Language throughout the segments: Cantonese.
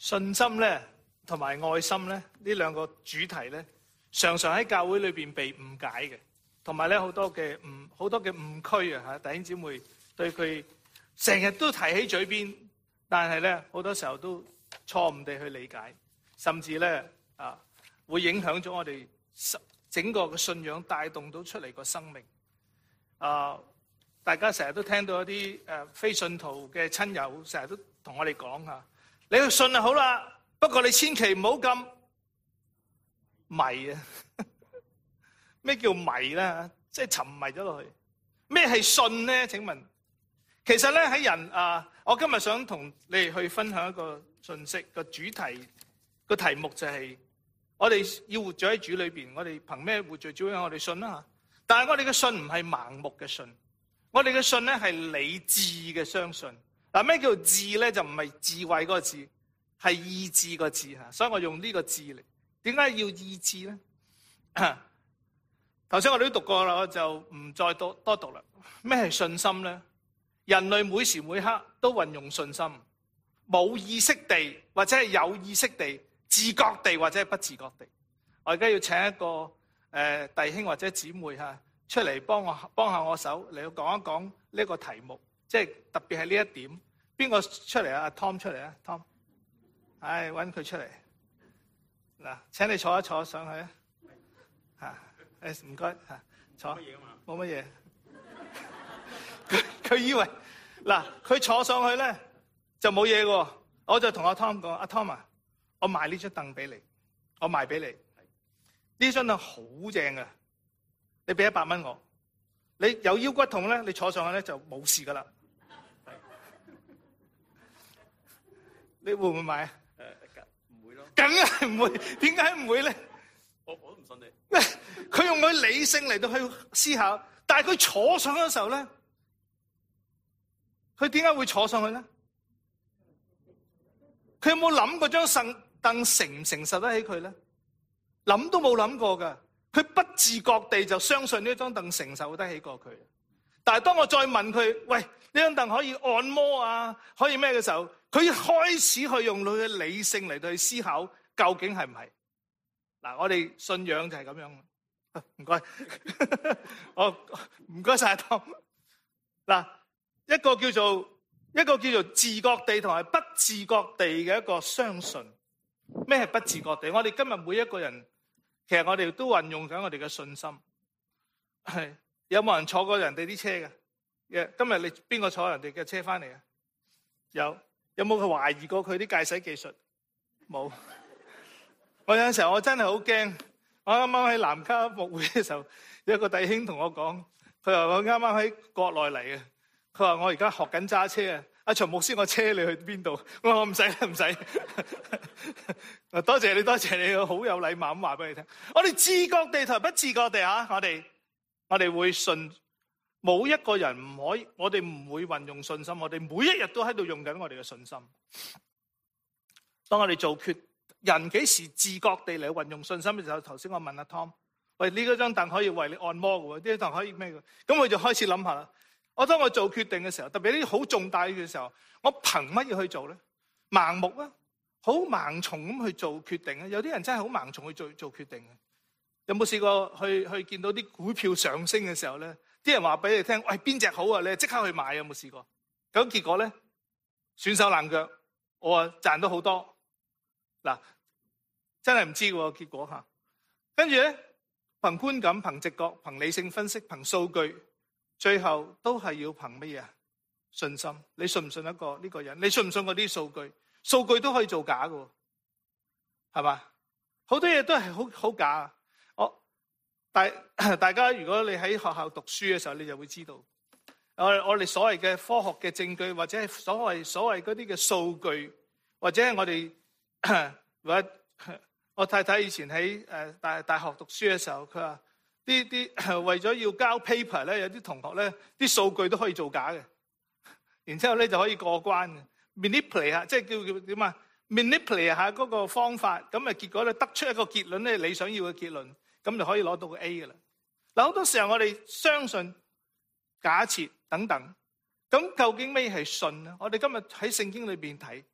信心咧同埋愛心咧呢兩個主題咧，常常喺教會裏邊被誤解嘅，同埋咧好多嘅誤區啊嚇，弟兄姊妹對佢成日都提起嘴邊，但係咧好多時候都錯誤地去理解，甚至咧會影響咗我哋整個嘅信仰帶動到出嚟個生命。大家成日都聽到一啲非信徒嘅親友成日都同我哋講嚇，你去信就好啦，不過你千祈唔好咁迷啊！咩叫迷咧？即係沉迷咗落去。咩係信咧？請問，其實咧喺人我今日想同你哋去分享一個信息，個主題個題目就係我哋要活咗喺主裏邊，我哋憑咩活在主裏？我哋信啦嚇。但係我哋嘅信唔係盲目嘅信，我哋嘅信咧係理智嘅相信。嗱，咩叫智咧？就唔係智慧嗰個字，係意志個字嚇。所以我用呢個字嚟。點解要意志咧？頭先我哋都讀過啦，我就唔再多讀啦。咩係信心咧？人類每時每刻都運用信心，冇意識地或者係有意識地、自覺地或者係不自覺地。我而家要請一個弟兄或者姊妹出嚟幫下我手嚟講一講呢個題目，即係特別係呢一點。邊個出嚟啊？阿 Tom 出嚟啊 ，Tom， 揾佢出嚟。嗱，請你坐一坐上去啊！唔該坐。冇乜嘢。佢以為嗱，佢坐上去咧就冇嘢喎。我就同阿 Tom 講：阿 Tom 啊，我賣呢張凳俾你，我賣俾你。呢張凳好正嘅，你俾100蚊我。你有腰骨痛咧，你坐上去咧就冇事噶啦。你會唔會買啊？唔會咯。梗係唔會，點解唔會咧？我都唔信你。佢用佢理性嚟到去思考，但係佢坐上嘅時候咧，佢點解會坐上去咧？佢有冇諗過張凳承唔承受得起佢咧？諗都冇諗過噶，佢不自覺地就相信呢張凳承受得起過佢。但係當我再問佢：喂，呢張凳可以按摩啊，可以咩嘅時候，佢開始去用佢嘅理性嚟到去思考，究竟係唔係？嗱，我哋信仰就係咁樣。唔該，唔該晒阿 Tom。嗱，一個叫做自覺地同埋不自覺地嘅一個相信。咩係不自覺地？我哋今日每一個人，其實我哋都運用緊我哋嘅信心。係有冇人坐過人哋啲車嘅？今日你邊個坐人哋嘅車翻嚟啊？有冇懷疑過佢啲駕駛技術？冇。我有陣時候我真係好驚。我啱啱喺南卡牧會嘅時候，有一個弟兄同我講，佢話我啱啱喺國內嚟嘅，佢話我而家學緊揸車啊，阿徐牧師，我車你去邊度？我話我唔使，多謝你，好有禮貌咁話俾你聽。我哋自覺地同不自覺地我哋會信，冇一個人唔可以，我哋唔會運用信心，我哋每一日都喺度用緊我哋嘅信心。當我哋做人幾時自覺地嚟運用信心嘅時候，頭先我問阿 Tom， 喂，呢張凳可以為你按摩嘅喎，呢張凳可以咩嘅？咁佢就開始諗下啦。當我做決定嘅時候，特別呢啲好重大嘅時候，我憑乜嘢去做咧？盲目啊，好盲從咁去做決定啊！有啲人真係好盲從去做決定嘅。有冇試過去見到啲股票上升嘅時候咧？啲人話俾你聽，喂，邊隻好啊？你即刻去買，有冇試過？咁結果咧，損手爛腳，我賺到好多。嗱，真係唔知喎結果嚇。跟住咧，憑觀感、憑直覺、憑理性分析、憑數據，最後都係要憑乜嘢？信心。你信唔信一個呢個人？你信唔信嗰啲數據？數據都可以做假嘅，係嘛？好多嘢都係好假。大家如果你喺學校讀書嘅時候，你就會知道，我哋所謂嘅科學嘅證據，或者係所謂嗰啲嘅數據，或者係我哋。我太太以前喺大學讀書嘅時候，佢話啲為咗要交 paper 咧，有啲同學咧啲數據都可以做假嘅，然之後咧就可以過關嘅。manipulate 下，即係叫點啊 ？manipulate 下嗰個方法，咁啊結果咧得出一個結論咧，你想要嘅結論，咁就可以攞到個 A 嘅啦。嗱，好多時候我哋相信、假設等等，咁究竟咩係信咧？我哋今日喺聖經裏邊睇。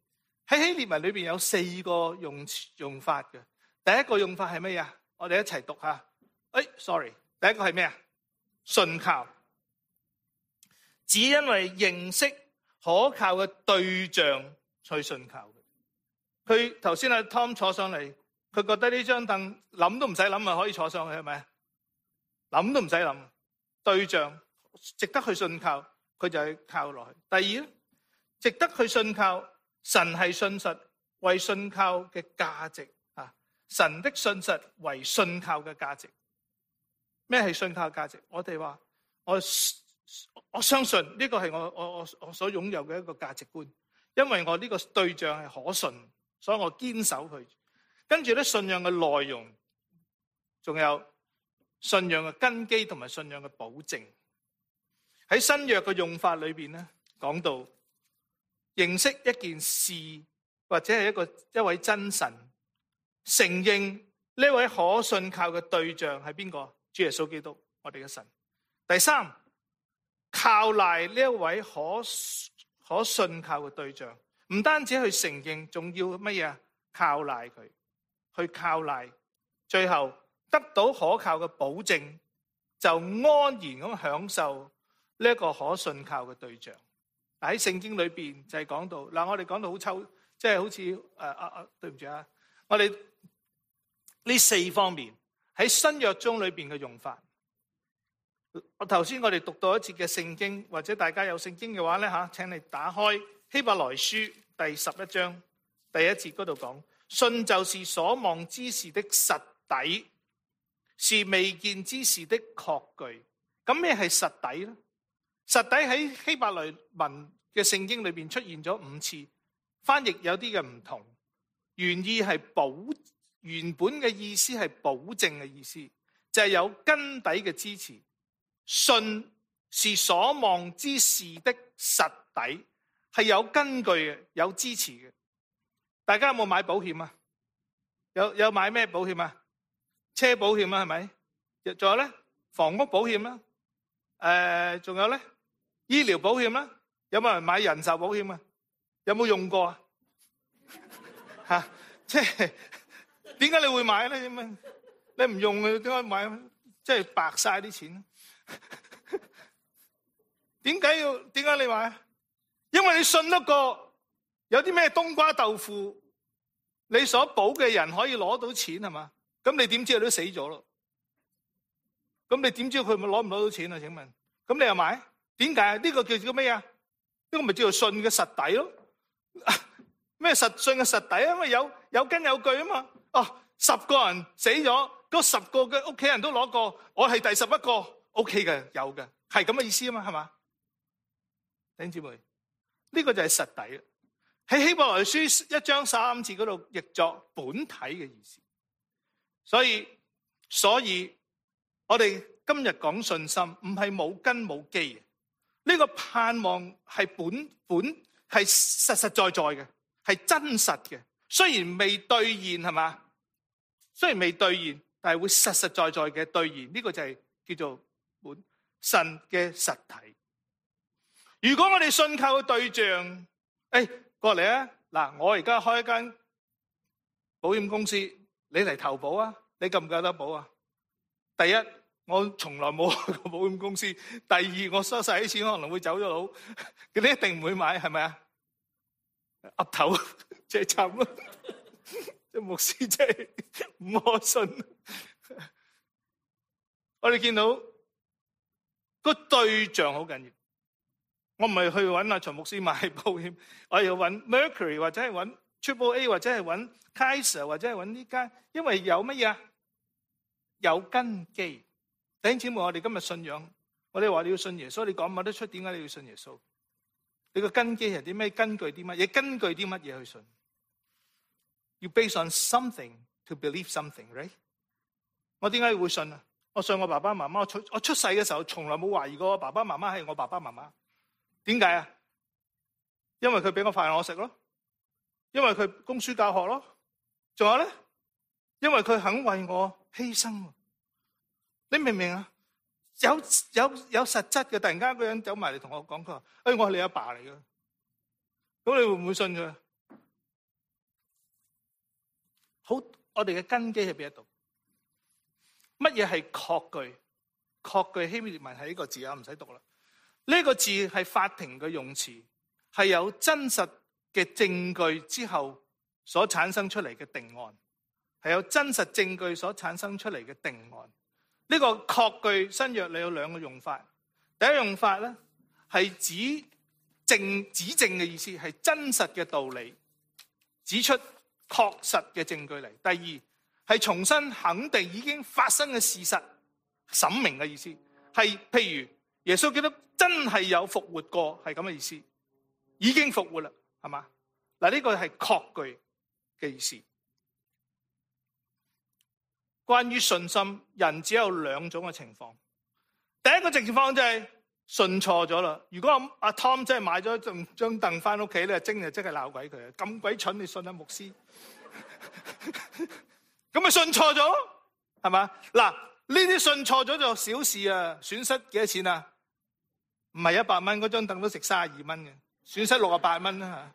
喺希臘文裏邊有4個用法嘅。第一個用法係咩呀？我哋一齊讀下。sorry， 第一個係咩啊？信靠，只因為認識可靠嘅對象去信靠嘅。佢頭先阿 Tom 坐上嚟，佢覺得呢張凳諗都唔使諗啊，可以坐上去係咪？諗都唔使諗，對象值得去信靠，佢就係靠落去。第二咧，值得去信靠，神係信實，為信靠嘅價值啊！神的信實為信靠嘅價值。咩係信靠嘅價值？我哋話我相信呢個係我所擁有嘅一個價值觀，因為我呢個對象係可信，所以我堅守佢。跟住咧，信仰嘅內容，仲有信仰嘅根基同埋信仰嘅保證。喺新約嘅用法裏邊咧，講到認識一件事或者係一位真神，承認呢位可信靠嘅對象係邊個？主耶穌基督，我哋嘅神。第三，靠賴呢一位可信靠嘅對象，唔單止去承認，仲要乜嘢？靠賴佢，去靠賴，最後得到可靠嘅保證，就安然咁享受呢一個可信靠嘅對象。喺聖經裏邊就係講到嗱，我哋講到好抽，即係好似對唔住啊，我哋呢4方面喺新約中裏邊嘅用法。頭先我哋讀到一節嘅聖經，或者大家有聖經嘅話咧吓，請你打開希伯來書第11章第1節嗰度講，信就是所望之事的實底，是未見之事的確據。咁咩係實底咧？實底喺希伯來文嘅聖經裏邊出現咗5次，翻譯有啲嘅唔同，原意係原本嘅意思係保證嘅意思，就係有根底嘅支持。信是所望之事的實底，係有根據嘅，有支持嘅。大家有冇買保險啊？有買咩保險啊？車保險啊，係咪？仲有咧，房屋保險啦，仲有咧，醫療保險啦。有冇人買人壽保險啊？有冇用過啊？吓，即係點解你會買咧？你唔用嘅，點解買？即係白晒啲錢。點解你買？因為你信得過有啲咩冬瓜豆腐，你所保嘅人可以攞到錢係嘛？咁你點知佢都死咗咯？咁你點知佢攞唔攞到錢啊？請問，咁你又買？點解？呢個叫做咩啊？呢個咪叫做信嘅實底咯？咩信嘅實底啊？因為有根有據啊嘛。哦，10個人死咗，嗰10個嘅屋企人都攞過，我係第11個。OK 嘅，有嘅，係咁嘅意思啊嘛，係嘛？弟兄姊妹，呢個就係實底。喺希伯來書1章3節嗰度譯作本體嘅意思。所以我哋今日講信心，唔係冇根冇基嘅。呢個盼望係本係實實在在嘅，係真實嘅。雖然未兌現係嘛？雖然未兌現，但係會實實在在嘅兌現。呢個就係叫做本神嘅實體。如果我哋信靠嘅對象，過嚟啊！嗱，我而家開一間保險公司，你嚟投保啊？你夠唔夠得保啊？第一，我從來冇開過保險公司；第二，我收晒啲錢可能會走咗佬，你一定唔會買，係咪啊？岌頭，即係慘咯！即牧師真係唔可信。我哋見到個對象好緊要。我唔係去揾阿秦牧師買保險，我要揾 Mercury 或者係揾 Triple A 或者係揾 Kaiser 或者係揾呢間，因為有乜嘢啊？有根基。弟兄姊妹，我哋今日信仰，我哋話你要信耶穌，你講唔講得出點解你要信耶穌？你個根基係啲咩？根據啲乜嘢？根據啲乜嘢去信？要 base on something to believe something，right？ 我點解會信啊？我信我爸爸媽媽，我出世嘅時候從來冇懷疑過我爸爸媽媽係我爸爸媽媽。點解啊？因為佢俾我飯我食咯，因為佢供書教學咯，仲有咧，因為佢肯為我犧牲。你明唔明啊？有實質嘅，突然間一個人走埋嚟同我講，佢話：我係你阿爸嚟噶。咁你會唔會信佢？ 好，我哋嘅根基喺邊一度？乜嘢係確據？確據希臘文係呢個字啊，唔使讀啦。呢個字係法庭嘅用詞，係有真實嘅證據之後所產生出嚟嘅定案，係有真實證據所產生出嚟嘅定案。呢個確據新約你有兩個用法。第一用法咧係指證嘅意思，係真實嘅道理，指出確實嘅證據嚟。第二係重新肯定已經發生嘅事實，審明嘅意思，係譬如耶穌基督真係有復活過，係咁嘅意思，已經復活啦，係嘛？嗱，呢個係確據嘅意思。關於信心，人只有兩種嘅情況。第一個情況就係信錯咗啦。如果阿 Tom 真係買咗張凳翻屋企咧，真係鬧鬼佢，咁鬼蠢你信阿牧師，咁咪信錯咗，係嘛？嗱，呢啲信錯咗就小事啊，損失幾多錢啊？唔係100蚊，嗰張凳都值32蚊嘅，損失68蚊啦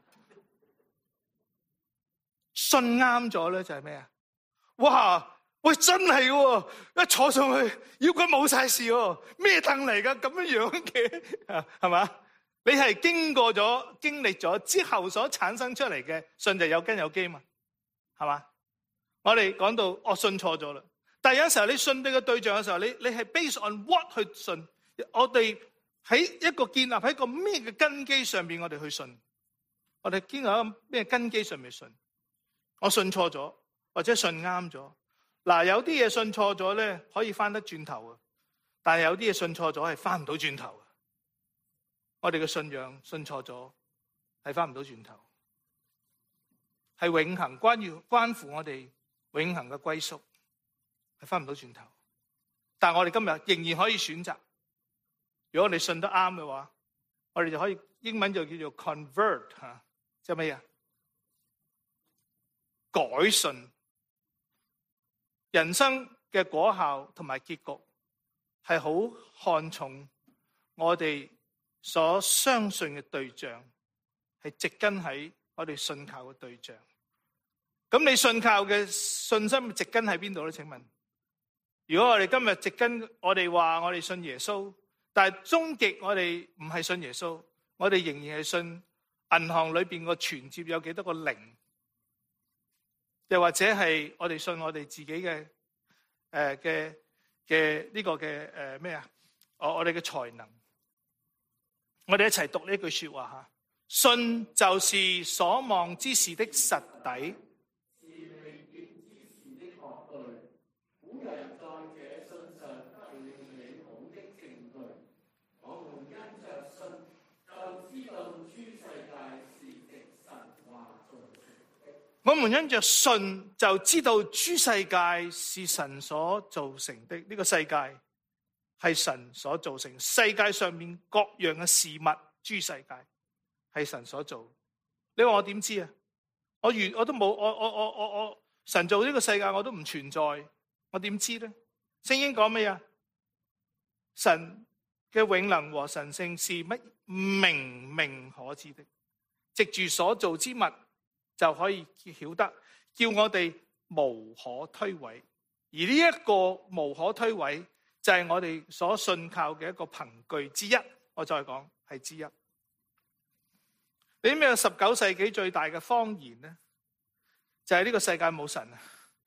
吓。信啱咗咧就係咩啊？哇！喂，真係喎！一坐上去，腰骨冇晒事喎，咩凳嚟噶？咁樣嘅，係嘛？你係經歷咗之後所產生出嚟嘅信就有根有基嘛，係嘛？我哋講到我信錯咗啦，但係有時候你信你嘅對象嘅時候，你係 based on what 去信？我哋喺一個建立喺一個咩嘅根基上邊，我哋去信？我哋建立喺一個咩根基上面信？我信錯咗，或者信啱咗？嗱，有啲嘢信錯咗咧，可以翻得轉頭啊！但係有啲嘢信錯咗係翻唔到轉頭。我哋嘅信仰信錯咗係翻唔到轉頭，係永恆關乎我哋永恆嘅歸宿，係翻唔到轉頭。但係我哋今日仍然可以選擇，如果我哋信得啱嘅話，我哋就可以，英文就叫做 convert 吓，即係咩啊？改信。人生嘅果效同埋結局係好看重我哋所相信嘅對象，係植根喺我哋信靠嘅對象。咁你信靠嘅信心植根喺邊度咧？請問，如果我哋今日植根，我哋話我哋信耶穌，但係終極我哋唔係信耶穌，我哋仍然係信銀行裏邊個存摺有幾多個零。又或者係我哋信我哋自己嘅呢個嘅咩啊？我哋嘅才能，我哋一齊讀呢句說話吓。信就是所望之事的實底，是未見之事的確據。古人在這信上得了美好的證據。我們因着信就知道諸世界是藉神話造成的。我們因着信就知道諸世界是神所造成的。呢個世界係神所造成，世界上面各樣嘅事物，諸世界係神所做。你話我點知啊？我都冇，我神造呢個世界我都唔存在，我點知咧？聖經講咩啊？神嘅永能和神性是乜明明可知的，藉住所造之物就可以曉得，叫我哋無可推諉。而呢一個無可推諉就係我哋所信靠嘅一個憑據之一。我再講係之一。你知唔知19世紀最大嘅謊言咧？就係呢個世界冇神啊！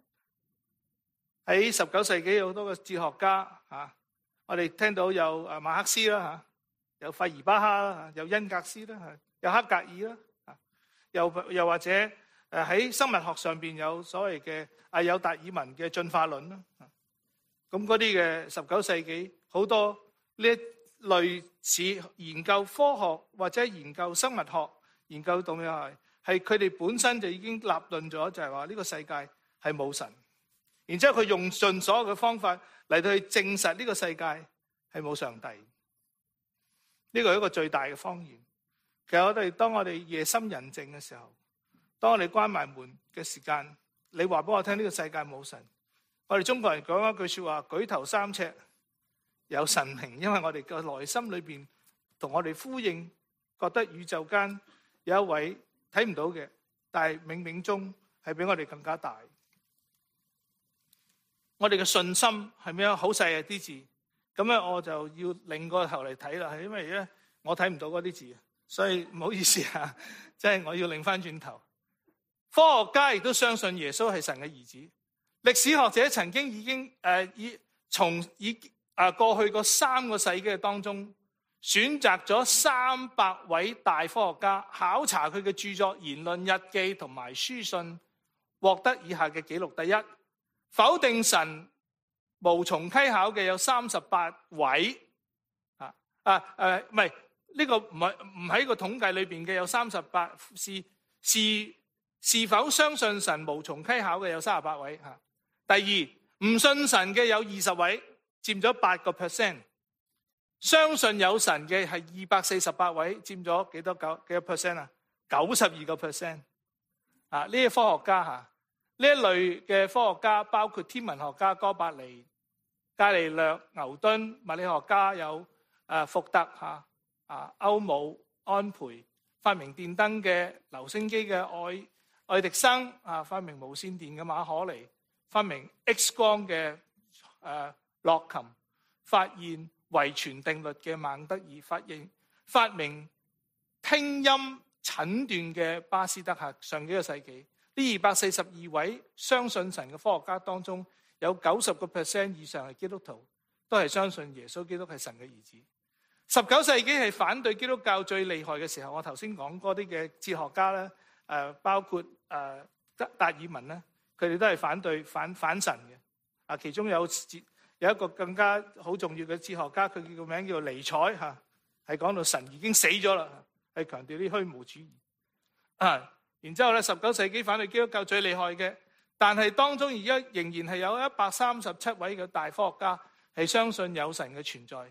喺19世紀有好多個哲學家吓，我哋聽到有馬克思啦吓，有費爾巴哈啦，有恩格斯啦，有黑格爾啦，又或者喺生物學上邊有所謂嘅有達爾文嘅進化論啦。咁嗰啲嘅19世紀好多呢類似研究科學或者研究生物學、研究動物學，係佢哋本身就已經立論咗，就係話呢個世界係冇神。然之後佢用盡所有嘅方法嚟到去證實呢個世界係冇上帝。呢個係一個最大嘅謊言。其實當我哋夜深人靜嘅時候，當我哋關埋門嘅時間，你話俾我聽呢個世界冇神。我哋中國人講一句說話，舉頭三尺有神明，因為我哋嘅內心裏邊同我哋呼應，覺得宇宙間有一位睇唔到嘅，但係冥冥中係比我哋更加大。 我哋嘅信心係咩？好細嘅啲字，咁咧我就要擰個頭嚟睇啦，係因為咧我睇唔到嗰啲字，所以唔好意思啊，即係我要擰翻轉頭。科學家亦都相信耶穌係神嘅兒子。歷史學者曾經已經從過去個3個世紀嘅當中，選擇咗300位大科學家考察佢嘅著作、言論、日記同埋書信，獲得以下嘅紀錄：第一，否定神無從稽考嘅有38位，唔係呢個唔喺個統計裏邊嘅有38，是否相信神無從稽考嘅有38位。第二，唔信神嘅有20位，佔咗8%。相信有神嘅係248位，佔咗幾多%啊？92%。呢啲科學家呢一類嘅科學家包括天文學家哥白尼、伽利略、牛頓；物理學家有福特、歐姆、安培；發明電燈嘅留聲機嘅愛迪生；發明無線電嘅馬可尼；發明 X 光嘅洛琴；發現遺傳定律嘅孟德爾；發明聽音診斷嘅巴斯德克。上幾個世紀，呢242位相信神嘅科學家當中，有90% 以上係基督徒，都係相信耶穌基督係神嘅兒子。19世紀係反對基督教最厲害嘅時候，我頭先講嗰啲嘅哲學家咧，包括達爾文咧，佢哋都係反對反神嘅。其中有一個更加好重要嘅哲學家，佢叫個名叫尼采係講到神已經死咗啦，係強調啲虛無主義。然之後咧，19世紀反對基督教最厲害嘅，但係當中而家仍然係有137位嘅大科學家係相信有神嘅存在。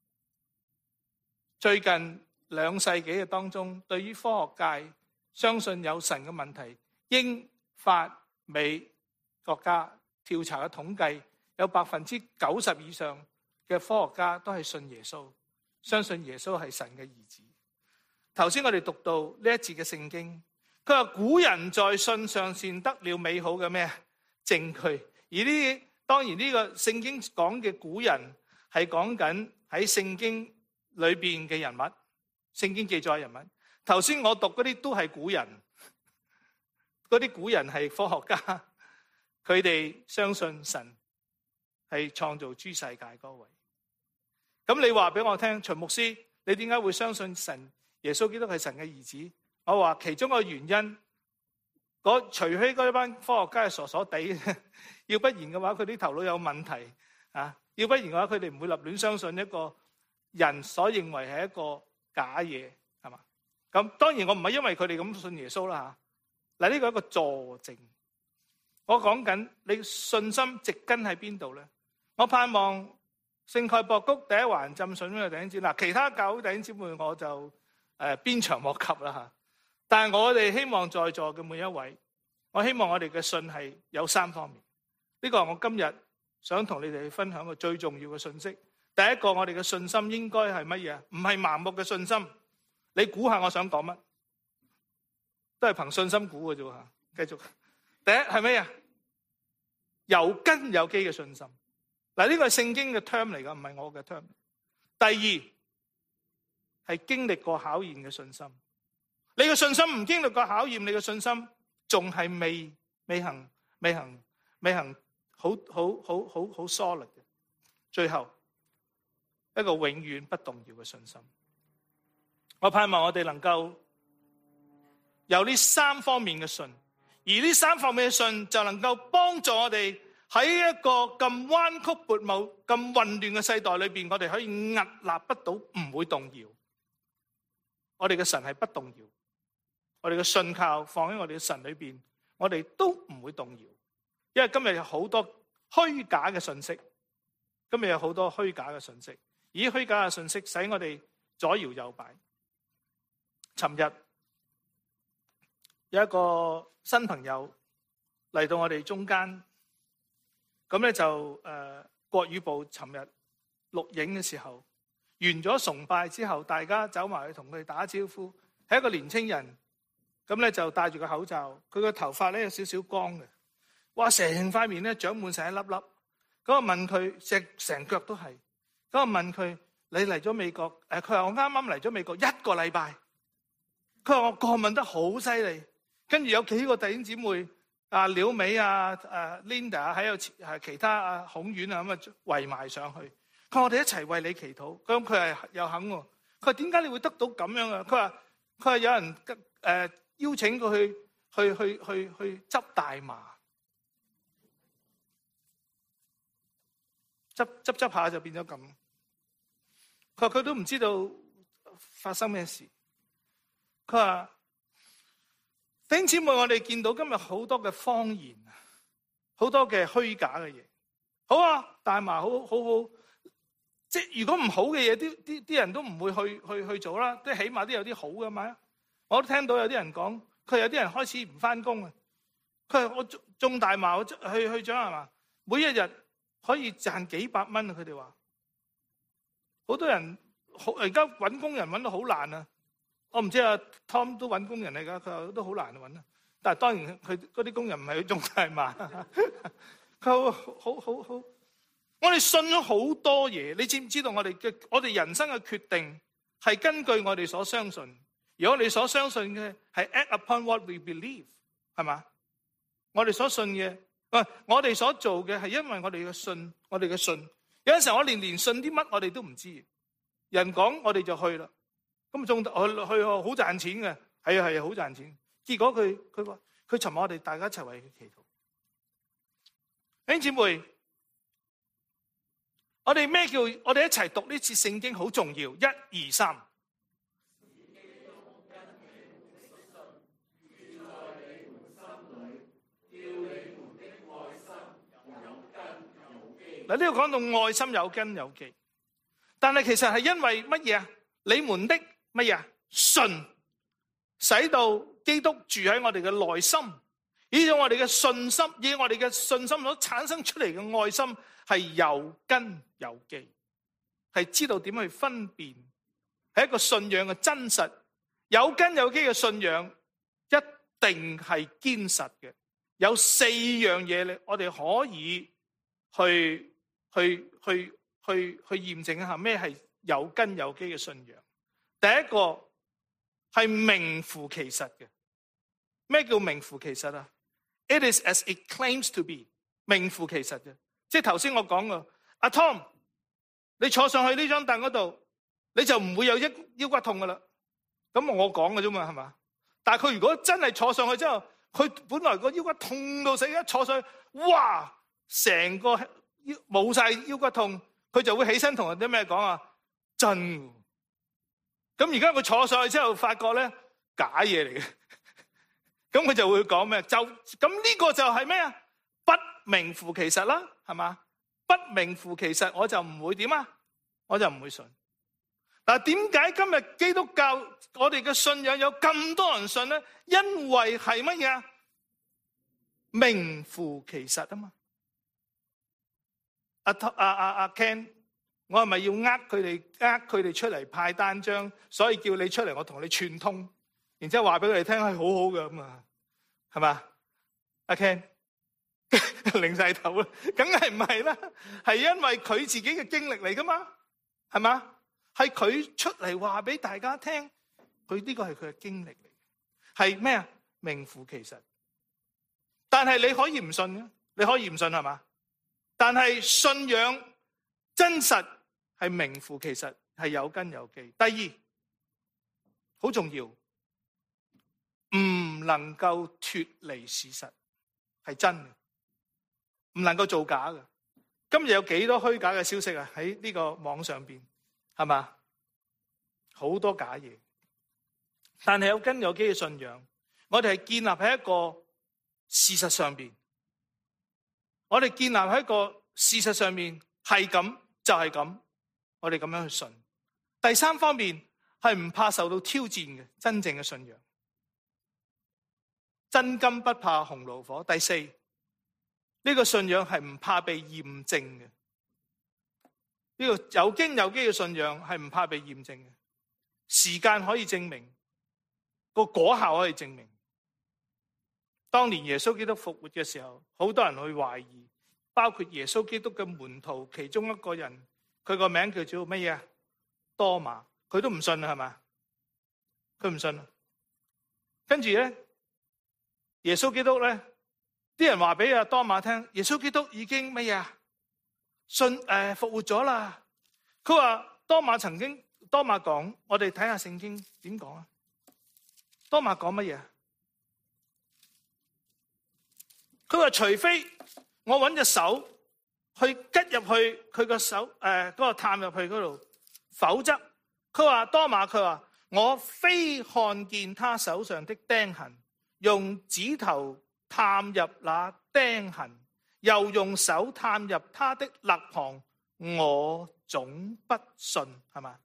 最近2世紀嘅當中，對於科學界相信有神嘅問題，英法美國家調查嘅統計，有90%以上嘅科學家都係信耶穌，相信耶穌係神嘅兒子。頭先我哋讀到呢一節嘅聖經，佢話古人在信上善得了美好嘅咩證據，而當然呢個聖經講嘅古人係講緊喺聖經裏邊嘅人物，聖經記載人物。頭先我讀嗰啲都係古人，嗰啲古人係科學家，佢哋相信神係創造諸世界嗰位。咁你話俾我聽，秦牧師，你點解會相信神耶穌基督係神嘅兒子？我話其中一個原因，除非嗰班科學家係傻傻地，要不然嘅話佢啲頭腦有問題要不然嘅話佢哋唔會立亂相信一個人所認為係一個假嘢，係嘛？咁當然我唔係因為佢哋咁信耶穌啦嗱，呢個係一個佐證。我講緊你信心植根喺邊度咧？我盼望聖蓋博谷第一環浸信會嘅弟兄姊妹，其他教會弟兄姊妹我就鞭長莫及啦。但係我哋希望在座嘅每一位，我希望我哋嘅信係有3方面。呢個係我今日想同你哋分享嘅最重要嘅信息。第一個，我哋嘅信心應該係乜嘢？唔係盲目嘅信心。你估下我想講乜？都係憑信心估嘅啫吓。繼續。第一係咩啊？有根有基嘅信心。嗱，呢個係聖經嘅 term 嚟噶，唔係我嘅 term。第二係經歷過考驗嘅信心。你嘅信心唔經歷過考驗，你嘅信心仲係未行好 solid 嘅。最後一個永遠不動搖嘅信心。我盼望我哋能夠有呢3方面嘅信，而呢3方面嘅信就能夠幫助我哋喺一個咁彎曲悖謬、咁混亂嘅世代裏邊，我哋可以屹立不倒，唔會動搖。我哋嘅神係不動搖，我哋嘅信靠放喺我哋嘅神裏邊，我哋都唔會動搖。因為今日有好多虛假嘅信息，而虛假嘅信息使我哋左搖右擺。尋日有一個新朋友嚟到我哋中間，咁咧就國語部尋日錄影嘅時候，完咗崇拜之後，大家走埋去同佢打招呼，係一個年青人，咁咧就戴住個口罩，佢個頭髮咧有少少光嘅，哇！成塊面咧長滿成一粒粒， 嗰個問佢成腳都係，嗰個問佢你嚟咗美國？佢話我啱啱嚟咗美國1個禮拜。佢話我過問得好犀利，跟住有幾個弟兄姊妹廖美Linda 喺度其他孔苑咁圍埋上去。佢話我哋一齊為你祈禱。咁佢係又肯喎。佢話點解你會得到咁樣啊？佢話有人邀請佢去執大麻，執下就變咗咁。佢話佢都唔知道發生咩事。佢話弟兄姊妹，我哋見到今日好多嘅謊言，好多嘅虛假嘅嘢。好啊，大麻好，即係如果唔好嘅嘢，啲人都唔會去做啦。即係起碼都有啲好噶嘛。我都聽到有啲人講，佢有啲人開始唔翻工啊。佢話我種大麻，我去咗係嘛，每一日可以賺幾百蚊啊。佢哋話好多人而家揾工人揾到好難啊。我唔知Tom 都揾工人嚟㗎，佢話都好難揾啊。但係當然佢嗰啲工人唔係去種大麻。佢好，我哋信咗好多嘢。你知唔知道我哋人生嘅決定係根據我哋所相信？如果我哋所相信嘅係 act upon what we believe， 係嘛？我哋所信嘅，我哋所做嘅係因為我哋嘅信，我哋嘅信。有陣時候我連信啲乜我哋都唔知，人講我哋就去啦。咁仲去好賺錢嘅，係啊好賺錢。結果佢話佢尋日我哋大家一齊為佢祈禱。弟兄姊妹，我哋咩叫我哋一齊讀呢次聖經好重要。1、2、3。嗱，呢度講到愛心有根有基，但係其實係因為乜嘢啊？你們的乜嘢啊？信，使到基督住喺我哋嘅內心，以我哋嘅信心，以我哋嘅信心所產生出嚟嘅愛心係有根有基，係知道點去分辨，係一個信仰嘅真實。有根有基嘅信仰一定係堅實嘅。有4樣嘢我哋可以去驗證一下咩係有根有基嘅信仰。第一個係名副其實嘅。咩叫名副其實啊？ It is as it claims to be， 名副其實嘅。即係頭先我講嘅，阿 Tom， 你坐上去呢張凳嗰度，你就唔會有腰骨痛噶啦。咁我講嘅啫嘛，係嘛？但係佢如果真係坐上去之後，佢本來個腰骨痛到死，一坐上去，哇，成個冇晒腰骨痛，佢就會起身同人啲咩講啊？真嘅。咁而家佢坐上去之後，發覺咧假嘢嚟嘅，咁佢就會講咩？咁呢個就係咩啊？不名副其實啦，係嘛？不名副其實，我就唔會點啊？我就唔會信。嗱，點解今日基督教我哋嘅信仰有咁多人信咧？因為係乜嘢啊？名副其實啊嘛。阿 Ken， 我係咪要佢哋出嚟派單張，所以叫你出嚟，我同你串通，然之後話俾佢哋聽係好好嘅咁啊？係嘛？阿 Ken 擰晒頭啦，梗係唔係啦？係因為佢自己嘅經歷嚟噶嘛？係嘛？係佢出嚟話俾大家聽，佢呢個係佢嘅經歷嚟，係咩啊？名副其實。但係你可以唔信嘅，你可以唔信係嘛？但係信仰真實係名副其實，係有根有基。第二，好重要，唔能夠脫離事實，係真嘅，唔能夠造假嘅。今日有幾多虛假嘅消息啊？喺呢個網上邊，係嘛？好多假嘢。但係有根有基嘅信仰，我哋係建立喺一個事實上邊。我哋建立喺一個事實上面，係咁就係咁，我哋咁樣去信。第三方面係唔怕受到挑戰嘅真正嘅信仰，真金不怕紅爐火。第四，呢個信仰係唔怕被驗證嘅。呢個有經有基嘅信仰係唔怕被驗證嘅，時間可以證明，個果效可以證明。當年耶穌基督復活嘅時候，好多人去懷疑包括耶穌基督嘅門徒其中一個人，佢個名叫做乜嘢？多馬，佢都唔信啦，係嘛？佢唔信。跟住咧，耶穌基督咧，啲人話俾阿多馬聽，耶穌基督已經乜嘢？復活咗啦。佢話多馬講，我哋睇下聖經點講啊？多馬講乜嘢？佢話除非我揾隻手去拮入去佢個手嗰個探入去嗰度，否則佢話多馬，佢話我非看見他手上的釘痕，用指頭探入那釘痕，又用手探入他的肋旁，我總不信，係嘛？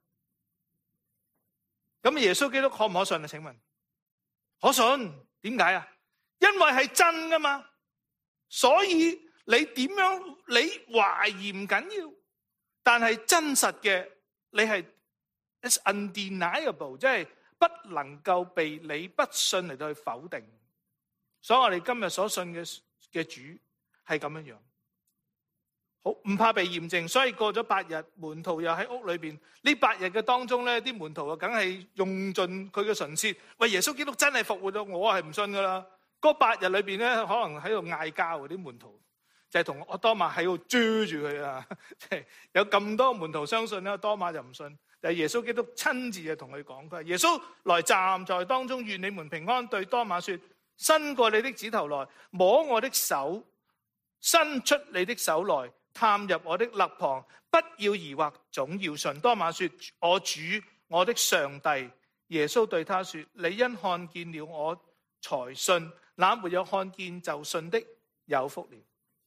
咁耶穌基督可唔可信啊？請問可信？點解啊？因為係真噶嘛，所以你點樣你懷疑唔緊要，但係真實嘅你係 it's undeniable， 即係不能夠被你不信嚟到去否定。所以我哋今日所信嘅主係咁樣樣。好，唔怕被驗證，所以過咗8日，門徒又喺屋裏邊。呢8日嘅當中咧，啲門徒啊，梗係用盡佢嘅唇舌。喂，耶穌基督真係復活咗，我係唔信噶啦。嗰8日裏邊咧，可能喺度嗌交，啲門徒就係同阿多馬喺度追住佢啊。即係有咁多門徒相信咧，多馬就唔信。但係耶穌基督親自就同佢講，佢話耶穌來站在當中，願你們平安。對多馬說，伸過你的指頭來，摸我的手，伸出你的手來，探入我的肋旁，不要疑惑，總要信。多馬說，我主，我的上帝。耶穌對他說，你因看見了我才信，那沒有看見就信的有福了。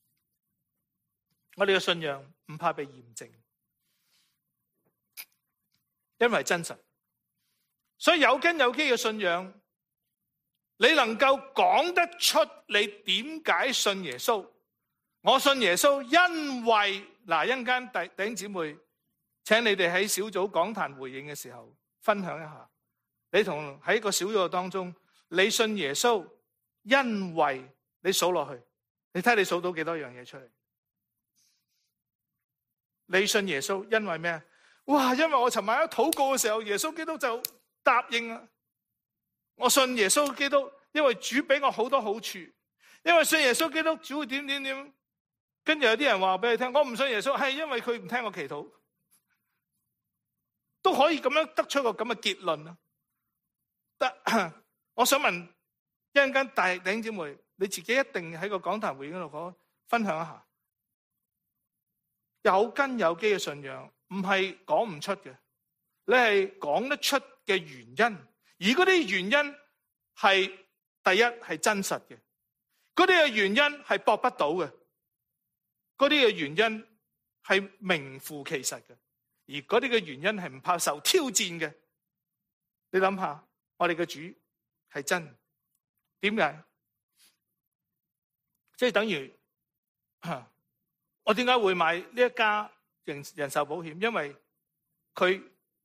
我哋嘅信仰唔怕被驗證，因為真實。所以有根有基嘅信仰，你能夠講得出你點解信耶穌。我信耶穌，因為嗱，一陣間弟兄姊妹，請你哋喺小組講壇回應嘅時候分享一下，你同喺個小組當中，你信耶穌，因為你數落去，你睇你數到幾多樣嘢出嚟？你信耶穌，因為咩？哇！因為我尋晚一禱告嘅時候，耶穌基督就答應啦。我信耶穌基督，因為主俾我好多好處，因為信耶穌基督，主會點點點。跟住有啲人話俾你聽，我唔信耶穌，係因為佢唔聽我祈禱，都可以咁樣得出個咁嘅結論啊！得，我想問一陣間大弟兄姊妹，你自己一定喺個講壇會議嗰度分享一下，有根有基嘅信仰，唔係講唔出嘅，你係講得出嘅原因，而嗰啲原因係第一係真實嘅，嗰啲嘅原因係駁不到嘅。嗰啲嘅原因係名副其實嘅，而嗰啲嘅原因係唔怕受挑戰嘅。你諗下，我哋嘅主係真，點解？即係等於我點解會買呢一家人壽保險？因為佢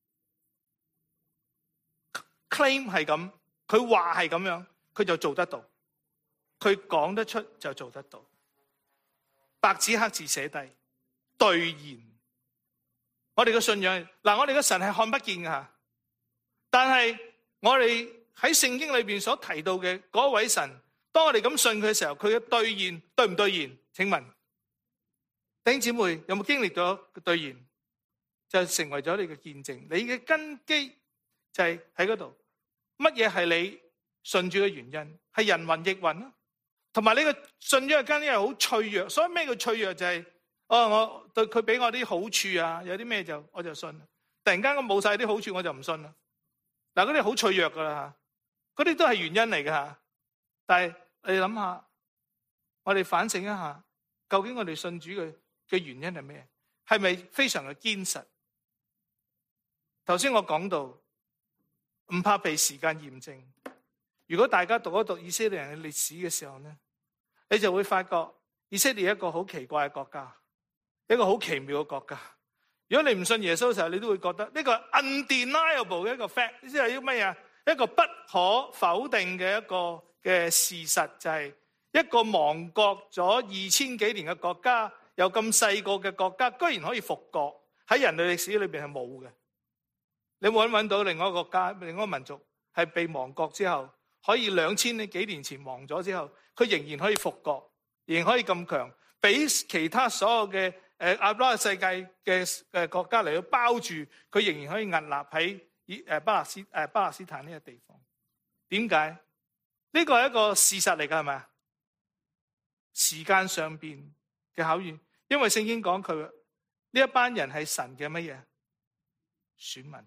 claim 係咁，佢話係咁樣，佢就做得到，佢講得出就做得到。白紙黑字寫低兌現，我哋嘅信仰嗱，我哋嘅神係看不見㗎，但係我哋喺聖經裏邊所提到嘅嗰位神，當我哋咁信佢嘅時候，佢嘅兌現兌唔兌現？請問弟兄姊妹有冇經歷咗兌現？就成為咗你嘅見證，你嘅根基就係喺嗰度。乜嘢係你信主嘅原因？係人云亦云啦。同埋呢個信仰嘅根基係好脆弱，所以咩叫脆弱？就係我對佢俾我啲好處啊，有啲咩我就信。突然間我冇晒啲好處，我就唔信啦。嗱，嗰啲好脆弱噶啦吓，嗰啲都係原因嚟噶吓。但係你諗下，我哋反省一下，究竟我哋信主嘅原因係咩？係咪非常嘅堅實？頭先我講到唔怕被時間驗證。如果大家讀一讀以色列人嘅歷史嘅時候咧，你就會發覺以色列係一個好奇怪嘅國家，一個好奇妙嘅國家。如果你唔信耶穌嘅時候，你都會覺得呢個 undeniable 嘅一個 fact， 即係乜嘢？一個不可否定嘅一個嘅事實，就係一個亡國咗2000幾年嘅國家，有咁細個嘅國家，居然可以復國，喺人類歷史裏邊係冇嘅。你冇揾到另外一個國家、另外一個民族係被亡國之後，可以2000幾年前亡咗之後，佢仍然可以復國，仍然可以咁強，比其他所有嘅阿拉伯世界嘅國家嚟到包住，佢仍然可以屹立喺巴勒斯坦呢個地方。點解？呢個係一個事實嚟㗎，係咪啊？時間上邊嘅考驗，因為聖經講佢呢一班人係神嘅乜嘢選民。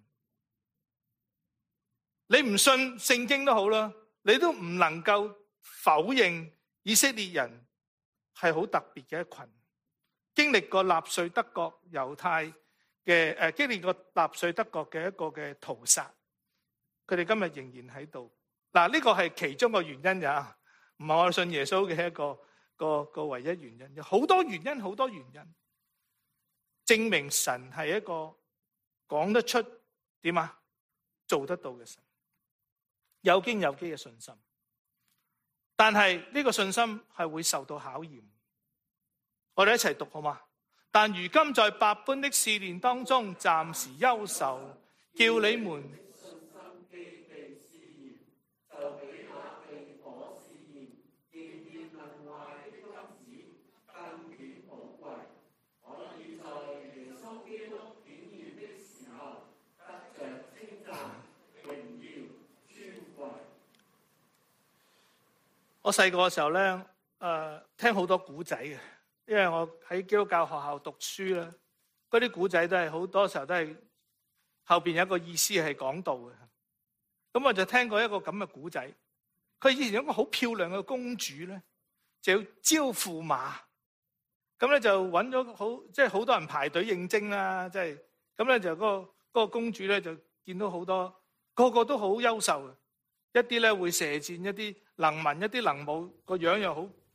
你唔信聖經都好啦，你都唔能夠否認以色列人係好特別嘅一群，經歷過納粹德國猶太嘅經歷過納粹德國嘅一個嘅屠殺，佢哋今日仍然喺度。嗱，呢個係其中個原因呀，唔係我哋信耶穌嘅一個唯一原因。有好多原因，好多原因證明神係一個講得出點啊，做得到嘅神，有經有基嘅信心。但係呢個信心係會受到考驗。我哋一齊讀好嗎？但如今在百般的試煉當中，暫時憂愁，叫你們我細個嘅時候咧，聽好多古仔嘅，因為我喺基督教學校讀書咧，嗰啲古仔都係好多時候都係後邊有一個意思係講道嘅。咁我就聽過一個咁嘅古仔，佢以前有一個好漂亮嘅公主咧，就要招駙馬，咁咧就揾咗即係好多人排隊應徵啦，即係咁咧就嗰個公主咧就見到好多個個都好優秀嘅。一啲咧會射箭，一啲能文，一啲能武，個樣又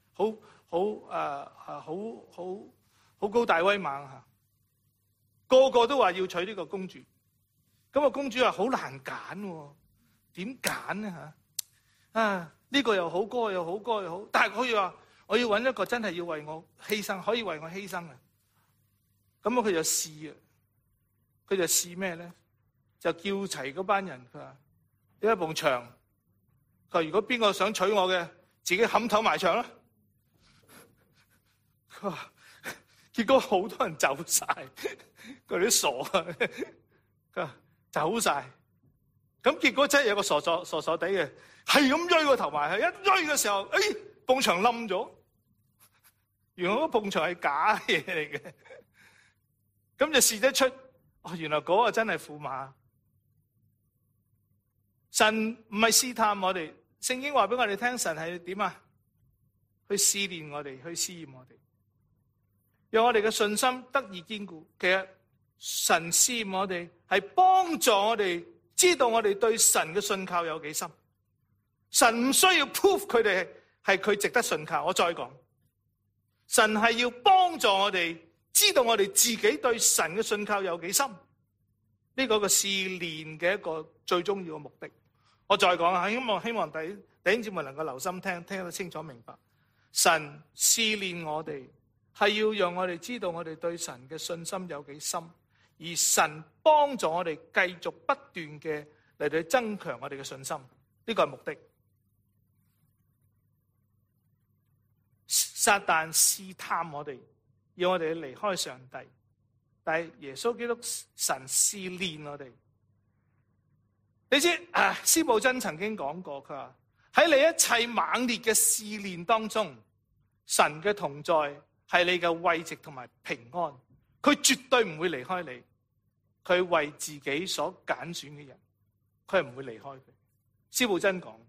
好高大威猛嚇，個個都話要娶呢個公主。咁個公主話好難揀喎，點揀呢嚇？呢個又好，嗰個又好，嗰個又好，但係佢話我要揾一個真係要為我犧牲，可以為我犧牲嘅。咁佢就試啊，佢就試咩咧？就叫齊嗰班人，佢話有一埲牆。佢話如果邊個想娶我嘅，自己冚頭埋牆啦。佢話結果好多人走晒，佢哋都傻啊。佢話走晒，咁結果真係有個傻傻地嘅，係咁追個頭埋去，一追嘅時候，埲牆冧咗。原來嗰埲牆係假嘢嚟嘅，咁就試得出，原來嗰個真係駙馬。神唔係試探我哋，聖經話俾我哋聽，神係點啊？去試煉我哋，去試驗我哋，讓我哋嘅信心得以堅固。其實神試驗我哋係幫助我哋知道我哋對神嘅信靠有幾深。神唔需要 prove 佢哋係佢值得信靠。我再講，神係要幫助我哋知道我哋自己對神嘅信靠有幾深。呢個個試煉嘅一個最重要嘅目的。我再講下，希望弟兄姊妹能夠留心聽得清楚明白。神試煉我哋係要讓我哋知道我哋對神嘅信心有幾深，而神幫助我哋繼續不斷嘅嚟到增強我哋嘅信心。呢個係目的。撒旦試探我哋，要我哋離開上帝，但係耶穌基督神試煉我哋。你知司布真曾經講過，佢話喺你一切猛烈嘅試煉當中，神嘅同在係你嘅慰藉同埋平安，佢絕對唔會離開你，佢為自己所揀選嘅人，佢係唔會離開佢。司布真講。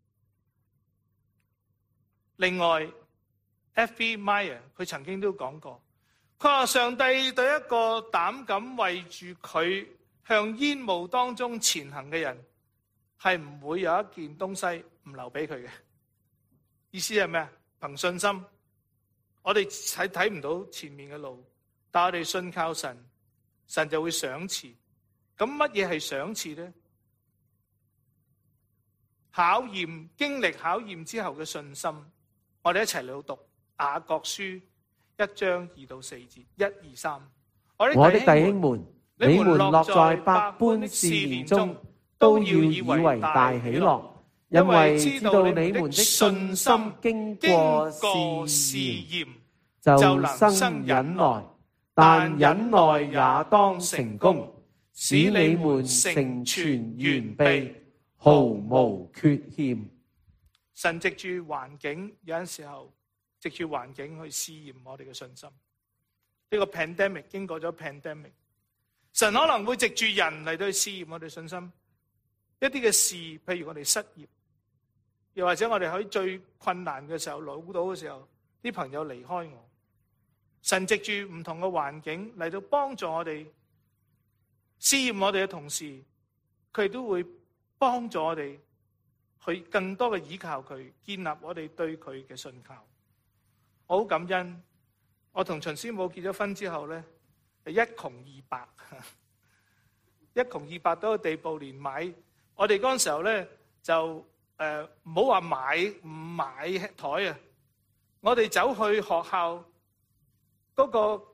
另外 F.B. Meyer 佢曾經都講過，佢話上帝對一個膽敢為住佢向煙霧當中前行嘅人，係唔會有一件東西唔留俾佢嘅。意思係咩啊？憑信心，我哋睇唔到前面嘅路，但我哋信靠神，神就會賞賜。咁乜嘢係賞賜咧？考驗，經歷考驗之後嘅信心， 我哋一齊嚟讀雅各書1章2到4節，1、2、3。我的弟兄們，你們落在百般試煉中，都要以為大喜樂，因為知道你們的信心經過試驗，就能生忍耐。但忍耐也當成功，使你們成全完備，毫無缺欠。神藉住環境，有陣時候藉住環境去試驗我哋嘅信心。呢個 pandemic 經過咗 pandemic， 神可能會藉住人嚟到去試驗我哋信心。一啲嘅事，譬如我哋失業，又或者我哋喺最困難嘅時候、老到嘅時候，啲朋友離開我。神藉住唔同嘅環境嚟到幫助我哋，試驗我哋嘅同時，佢都會幫助我哋去更多嘅依靠佢，建立我哋對佢嘅信靠。我好感恩，我同秦師母結咗婚之後咧，一窮二白，一窮二白到個地步，連買我哋嗰陣時候咧就唔好話唔買台啊，我哋走去學校。嗰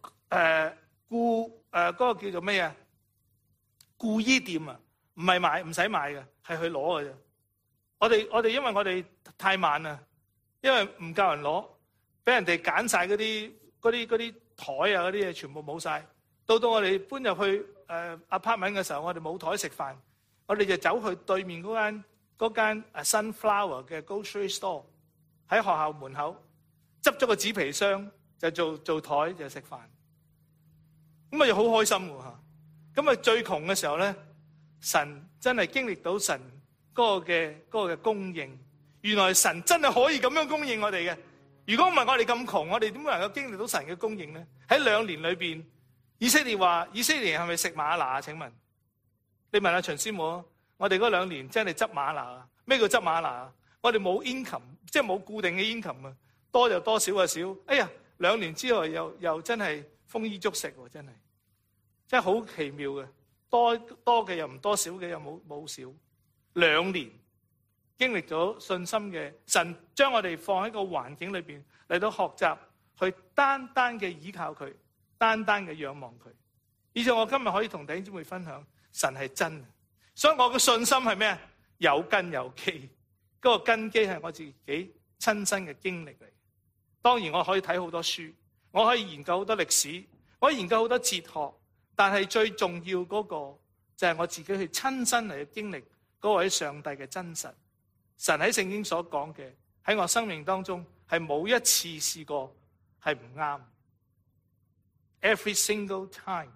個叫做咩啊？顧衣店啊，唔使買嘅，係去攞嘅啫。我哋因為我哋太慢啦，因為唔夠人攞，俾人哋揀晒嗰啲台啊嗰啲嘢，全部冇晒。到我哋搬入去apartment 嘅時候，我哋冇台食飯，我哋就走去對面嗰間 Sunflower 嘅 grocery store， 喺學校門口執咗個紙皮箱。就做台就食飯，咁啊又好開心喎嚇！咁啊最窮嘅時候咧，神真係經歷到神嗰個嘅供應。原來神真係可以咁樣供應我哋嘅。如果唔係我哋咁窮，我哋點會能夠經歷到神嘅供應咧？喺2年裏邊，以色列係咪食嗎哪？請問你問下秦師母，我哋嗰2年真係執嗎哪啊？咩叫執嗎哪？我哋冇 income， 即係冇固定嘅 income啊，多就多，少就少。哎呀！2年之後又真係豐衣足食喎，真係好奇妙嘅，多嘅又唔多，少嘅又冇少。2年經歷咗信心嘅神，將我哋放喺個環境裏邊嚟到學習，去單單嘅依靠佢，單單嘅仰望佢。以至我今日可以同弟兄姊妹分享，神係真嘅，所以我嘅信心係咩啊？有根有基，嗰個根基係我自己親身嘅經歷嚟。當然我可以睇好多書，我可以研究好多歷史，我可以研究好多哲學，但係最重要嗰個就係我自己去親身嚟經歷嗰位上帝嘅真實。神喺聖經所講嘅，喺我生命當中係冇一次試過係唔啱。Every single time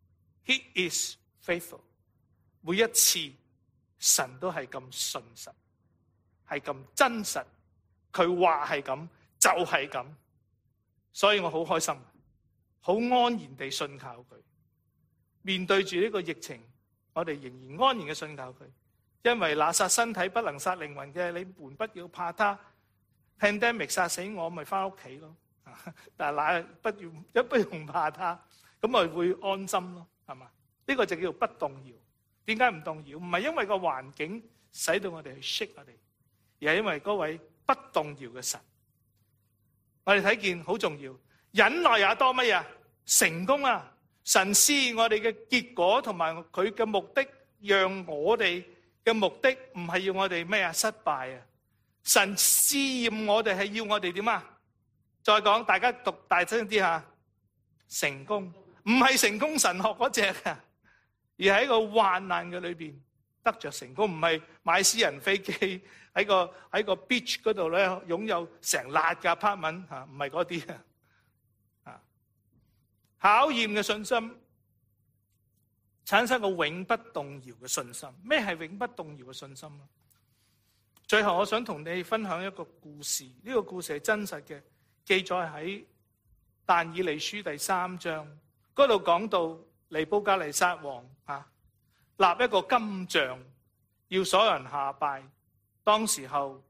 He is faithful， 每一次神都係咁信實，係咁真實，佢話係咁。就係咁，所以我好開心，好安然地信靠佢。面對住呢個疫情，我哋仍然安然嘅信靠佢，因為那殺身體不能殺靈魂嘅，你們不要怕他。pandemic 殺死我，咪翻屋企咯。但係不用怕他，咁咪會安心咯，係嘛？呢個就叫做不動搖。點解唔動搖？唔係因為個環境使到我哋去 shake 我哋，而係因為嗰位不動搖嘅神。我哋睇見好重要，忍耐也多乜嘢？成功啊！神施我哋嘅結果同埋佢嘅目的，讓我哋嘅目的唔係要我哋咩啊？失敗啊！神試驗我哋係要我哋點啊？再講，大家讀大聲啲吓，成功唔係成功神學嗰隻啊，而係喺個患難嘅裏邊得着成功，唔係買私人飛機。喺個 beach 嗰度咧，擁有成辣嘅 apartment 嚇，唔係嗰啲啊！考驗嘅信心產生個永不動搖嘅信心。咩係永不動搖嘅信心咧？最後我想同你分享一個故事，呢個故事係真實嘅，記載喺但以理書第3章嗰度，講到尼布甲尼撒王立一個金像，要所有人下拜。當時候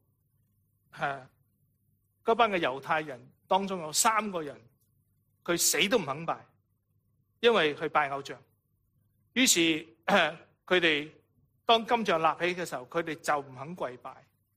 嗰班嘅猶太人當中有3個人，佢死都唔肯拜，因為佢拜偶像。於是佢哋當金像立起嘅時候，佢哋就唔肯跪拜。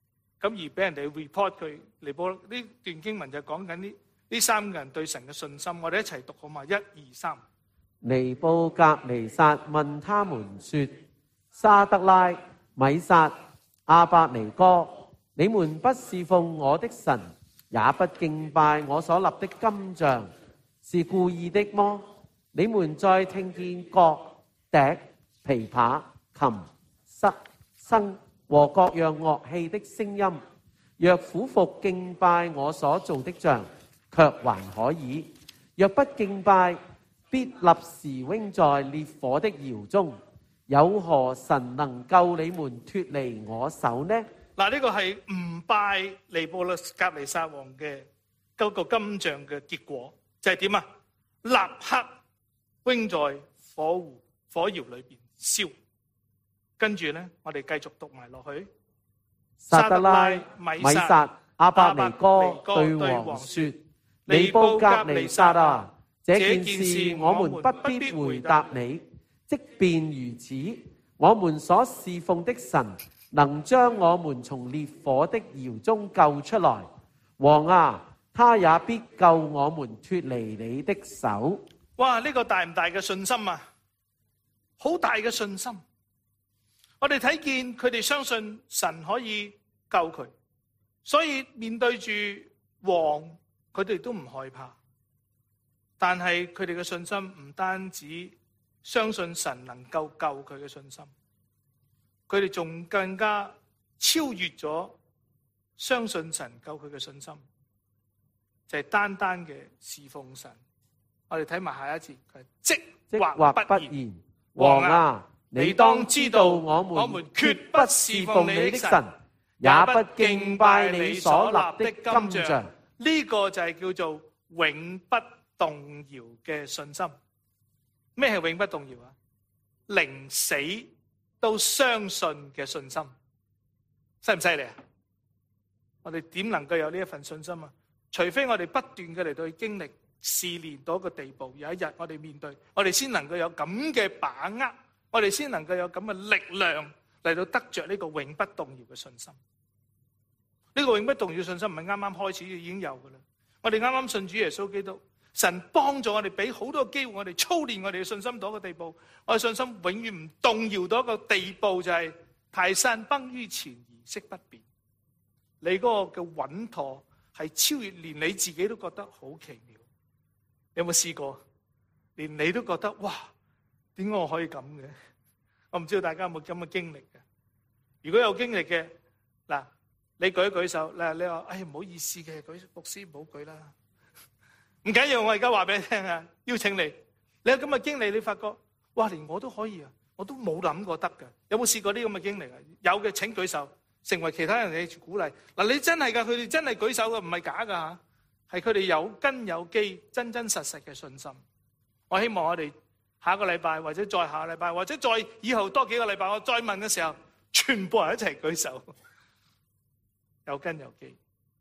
咁而俾人哋 report 佢尼布呢段經文就講緊呢三個人對神嘅信心。我哋一齊讀好嘛？1、2、3。 尼布甲尼撒問他們說：沙得拉、米煞、亞伯尼哥，你們不侍奉我的神，也不敬拜我所立的金像，是故意的麼？你們再聽見角、笛、琵琶、琴、笙和各樣樂器的聲音，若俯伏敬拜我所做的像，卻還可以；若不敬拜，必立時扔在烈火的窯中。有何神能救你們脫離我手呢？ 嗱，呢個係唔拜尼布甲尼撒王嘅嗰個金像嘅結果，就係點啊？立刻扔在火窯裏邊燒。跟住咧，我哋繼續讀埋落去。 撒得拉、米煞、亞伯尼哥對王說：尼布甲尼撒啊，這件事我們不必回答你。即便如此，我們所侍奉的神能將我們從烈火的窯中救出來。王啊，他也必救我們脫離你的手。 哇！呢個大唔大嘅信心啊？好大嘅信心。我哋睇見佢哋相信神可以救佢，所以面對住王，佢哋都唔害怕。但係佢哋嘅信心唔單止相信神能夠救佢嘅信心，佢哋仲更加超越咗相信神救佢嘅信心，就係單單嘅侍奉神。我哋睇埋下一節，佢即或不言， 王啊， 你當知道我們決不侍奉你的神，也不敬拜你所立的金像。呢個就係叫做永不動搖嘅信心。咩係永不動搖啊？寧死都相信嘅信心，犀唔犀利啊？我哋點能夠有呢一份信心啊？除非我哋不斷嘅嚟到去經歷試煉到一個地步，有一日我哋面對，我哋先能夠有咁嘅把握，我哋先能夠有咁嘅力量嚟到得着呢個永不動搖嘅信心。呢個永不動搖嘅信心唔係啱啱開始已經有噶啦。我哋啱啱信主耶穌基督，神幫助我哋，俾好多機會我哋操練我哋嘅信心到一個地步，我哋信心永遠唔動搖到一個地步，就係泰山崩於前而色不變。你嗰個嘅穩妥係超越連你自己都覺得好奇妙。你有冇試過？連你都覺得哇，點解我可以咁嘅？我唔知道大家有冇咁嘅經歷嘅。如果有經歷嘅，嗱，你舉一舉手，你話唔好意思嘅，牧師唔好舉啦。唔緊要，我而家話俾你聽啊，邀請你，你有咁嘅經歷，你發覺哇，連我都可以啊，我都冇諗過得㗎。有冇試過呢咁嘅經歷啊？有嘅請舉手，成為其他人嘅鼓勵。嗱，你真係㗎，佢哋真係舉手㗎，唔係假㗎嚇。係佢哋有根有基、真真實實嘅信心。我希望我哋下個禮拜，或者再下個禮拜，或者再以後多幾個禮拜，我再問嘅時候，全部人一齊舉手，有根有基。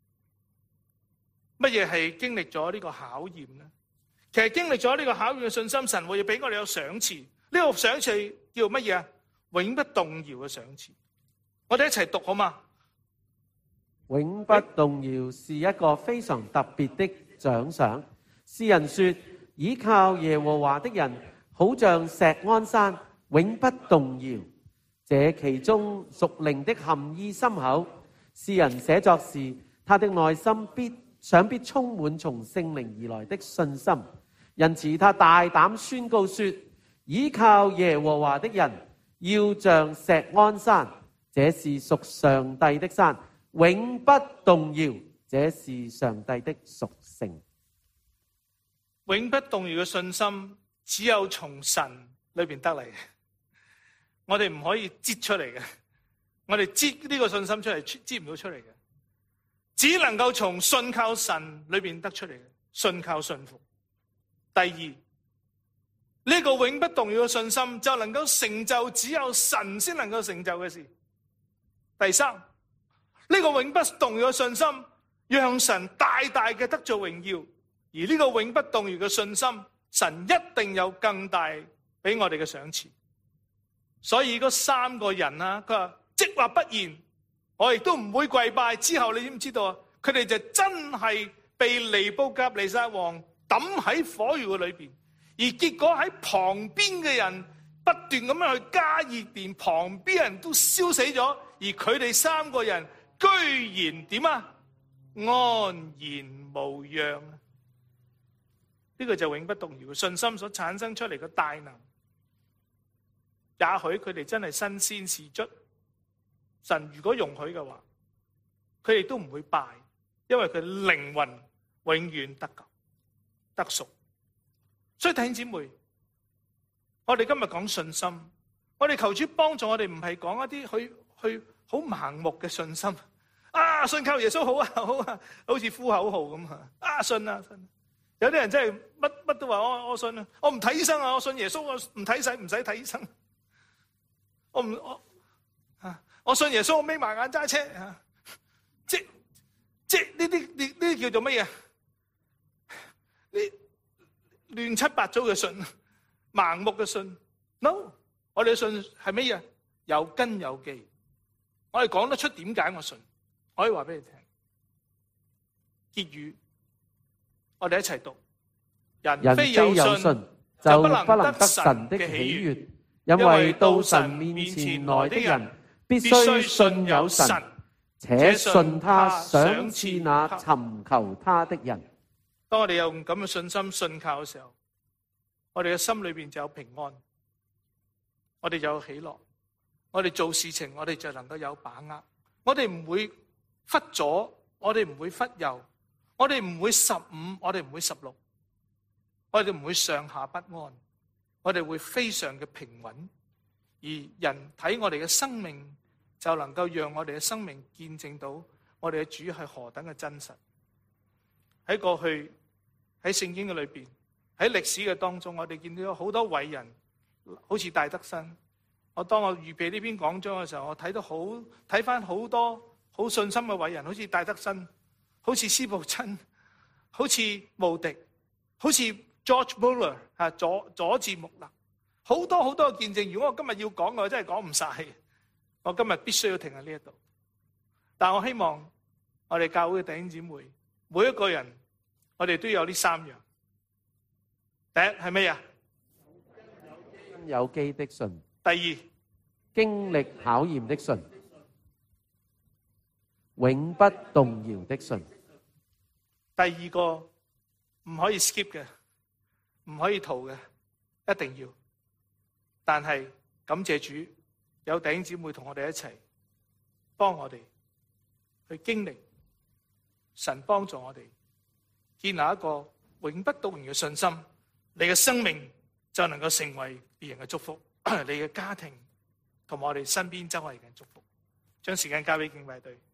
乜嘢係經歷咗呢個考驗呢？其實經歷咗呢個考驗嘅信心，神會俾我哋有賞賜。呢個賞賜叫乜嘢啊？永不動搖嘅賞賜。我哋一齊讀好嘛？ 永不動搖是一個非常特別的獎賞。詩人說：倚靠耶和華的人，好像錫安山，永不動搖。這其中屬靈的含義深厚。詩人寫作時，他的內心想必充滿從聖靈而來的信心，因此他大膽宣告說：倚靠耶和華的人，要像錫安山，這是屬上帝的山，永不動搖，這是上帝的屬性。 永不動搖嘅信心，只有從神裏邊得嚟嘅，我哋唔可以擠出嚟嘅，我哋擠呢個信心出嚟，擠唔到出嚟嘅，只能夠從信靠神裏邊得出嚟嘅，信靠信服。第二，呢個永不動搖嘅信心就能夠成就只有神先能夠成就嘅事。第三，呢個永不動搖嘅信心，讓神大大嘅得做榮耀。而呢個永不動搖嘅信心，神一定有更大俾我哋嘅賞賜。所以嗰三個人啊，佢話即或不言， 我亦都唔會跪拜。之後你知唔知道啊？佢哋就真係被尼布甲尼撒王抌喺火窯嘅裏邊，而結果喺旁邊嘅人不斷咁樣去加熱，連旁邊人都燒死咗，而佢哋三個人居然點啊？安然無恙啊！呢個就永不動搖嘅信心所產生出嚟嘅大能。也許佢哋真係新鮮事卒，神如果容許嘅話，佢哋都唔會敗，因為佢靈魂永遠得救得贖。所以弟兄姊妹，我哋今日講信心，我哋求主幫助我哋，唔係講一啲去好盲目嘅信心。啊，信靠耶穌好啊好啊，好似呼口號咁啊！信啊信。有啲人真係乜都話我信啊，我唔睇醫生啊，我信耶穌，我唔使睇醫生。我信耶穌，我眯埋眼揸車啊！即呢啲叫做乜嘢？呢亂七八糟嘅信，盲目嘅信。No， 我哋嘅信係乜嘢？有根有基。我哋講得出點解我信，我可以話俾你聽。結語，我哋一齊讀：人非有信，就不能得神的喜悅。因為到神面前來的人，必須信有神，且信他賞賜那尋求他的人。當我哋有咁嘅信心信靠嘅時候，我哋嘅心裏邊就有平安，我哋就有喜樂，我哋做事情我哋就能夠有把握，我哋唔會忽左，我哋唔會忽右，我哋唔會15，我哋唔會16，我哋唔會上下不安。我哋會非常嘅平穩，而人睇我哋嘅生命，就能夠讓我哋嘅生命見證到我哋嘅主係何等嘅真實。喺過去喺聖經嘅裏邊，喺歷史嘅當中，我哋見到好多偉人，好似戴德生。當我預備呢篇講章嘅時候，我睇翻好多好信心嘅偉人，好似戴德生，好似司布真，好似慕迪，好似George Muller 佐治穆勒，好多好多嘅見證。如果我今日要講嘅，我真係講唔晒。我今日必須要停喺呢一度。但我希望我哋教會嘅弟兄姊妹，每一個人，我哋都有呢3樣。第一係咩啊？ 有基的信。 第二， 經歷考驗的信。永不動搖的信。 第二個唔可以 skip 嘅。唔可以逃嘅，一定要。但係感謝主，有弟兄姊妹同我哋一齊幫我哋去經歷神幫助我哋建立一個永不動搖嘅信心，你嘅生命就能夠成為別人嘅祝福，你嘅家庭同埋我哋身邊周圍嘅祝福。將時間交俾敬拜隊。